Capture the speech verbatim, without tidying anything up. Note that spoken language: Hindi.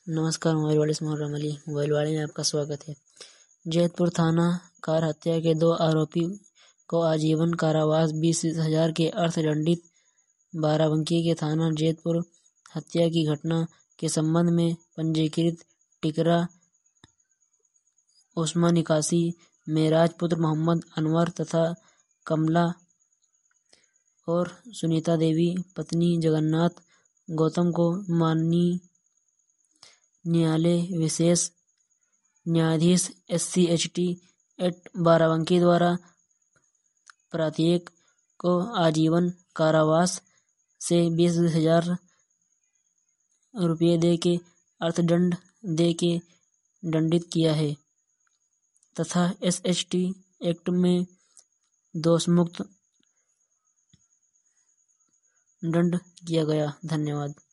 नमस्कार। मोबाइल वाले से मोहर्रम अली मोबाइल वाले में आपका स्वागत है। जैतपुर थाना कार हत्या के दो आरोपी को आजीवन कारावास, बीस हजार के अर्थदंडित। बाराबंकी के थाना जैतपुर हत्या की घटना के संबंध में पंजीकृत टिकरा उस्मा निकासी मेराज पुत्र मोहम्मद अनवर तथा कमला और सुनीता देवी पत्नी जगन्नाथ गौतम को माननीय न्यायालय विशेष न्यायाधीश S C H T act Barabanki द्वारा प्रत्येक को आजीवन कारावास से बीस हजार रुपये दे के अर्थदंड दे के दंडित किया है तथा एस एच टी एक्ट में दोषमुक्त दंड किया गया। धन्यवाद।